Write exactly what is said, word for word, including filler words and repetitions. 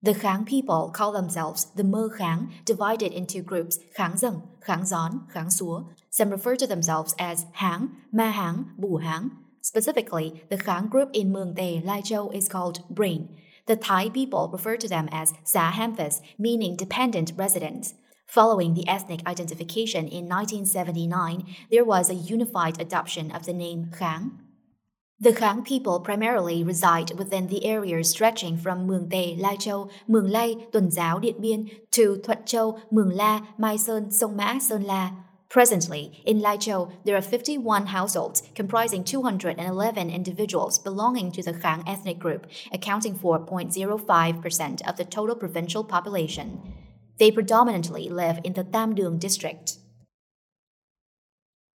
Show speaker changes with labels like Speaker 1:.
Speaker 1: The Khang people call themselves the Mơ Khang, divided into groups Khang Dâng, Khang Gión, Khang Súa. Some refer to themselves as Háng, Ma Háng, Bù Háng. Specifically, the Khang group in Mường Tè, Lai Châu is called Brain. The Thai people refer to them as Sa Hamphas, meaning dependent residents. Following the ethnic identification in nineteen seventy-nine, there was a unified adoption of the name Khang. The Khang people primarily reside within the areas stretching from Mường Tè, Lai Châu, Mường Lây, Tuần Giáo, Điện Biên to Thuận Châu, Mường La, Mai Sơn, Sông Mã, Sơn La. Presently, in Lai Châu, there are fifty-one households comprising two hundred eleven individuals belonging to the Khang ethnic group, accounting for zero point zero five percent of the total provincial population. They predominantly live in the Tam Duong district.